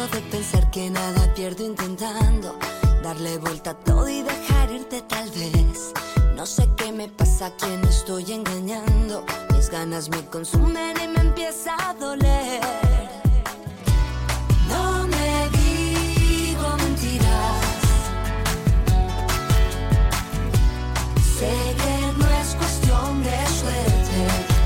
de pensar que nada pierdo intentando darle vuelta a todo y dejar irte tal vez. No sé qué me pasa, a quién estoy engañando. Mis ganas me consumen y me empieza a doler. No me digo mentiras. Sé que no es cuestión de suerte.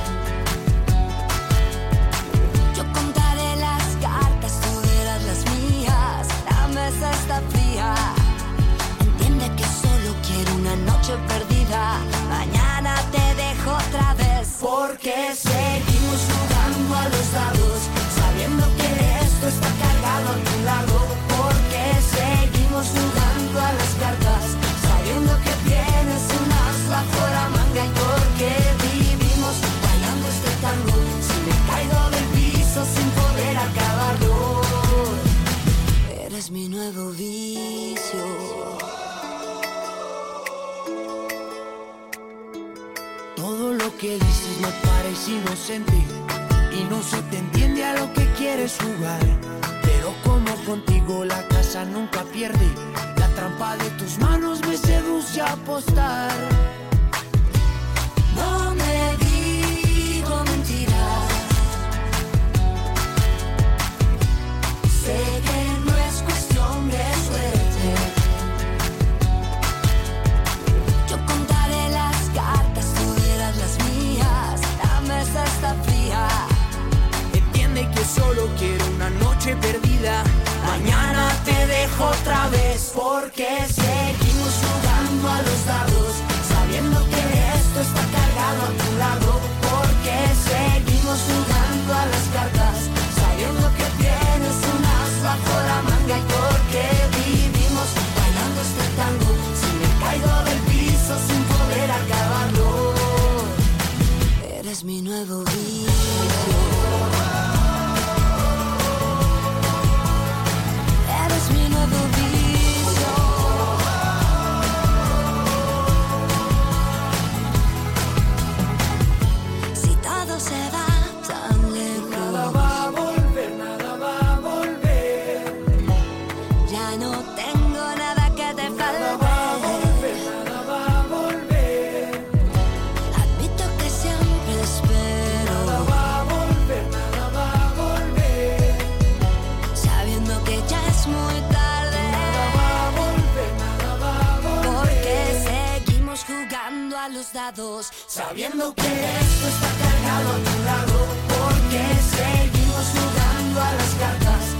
Yo contaré las cartas, tú verás las mías. La mesa está fría. Entiende que solo quiero una noche perdida. Mañana te dejo otra vez. Porque seguimos jugando a los dados, sabiendo que esto está cargado a tu lado. Porque seguimos jugando a las cartas, sabiendo que tienes un as bajo la manga. Y porque vivimos bailando este tango, si me caigo del piso sin poder acabarlo. Eres mi nuevo vicio. Todo lo que dices me parece inocente y no se te entiende a lo que quieres jugar. Pero como contigo la casa nunca pierde, la trampa de tus manos me seduce a apostar. No me digo mentiras. Sé que no es cuestión de suerte. Yo contaré las cartas, tú verás las mías. La mesa está fría. Entiende que solo quiero una noche perdida. Mañana te dejo otra vez. Porque seguimos jugando a los dados, sabiendo que esto está cargado a tu lado. Porque seguimos jugando a las cartas, sabiendo que tienes un as bajo la manga. Y porque vivimos bailando este tango, si me caigo del piso sin poder acabarlo. Eres mi nuevo vicio. Eres mi nuevo vicio. Si todo se va tan lejos, Nada va a volver, nada va a volver. ya no tengo nada que te Nada va a falte. volver, nada va a volver. Admito que siempre espero, Nada va a volver, nada va a volver. sabiendo que ya es muy tarde. Nada va a volver, nada va a volver. Porque seguimos jugando a los dados, Sabiendo que esto está cargado a tu lado. porque seguimos jugando a las cartas,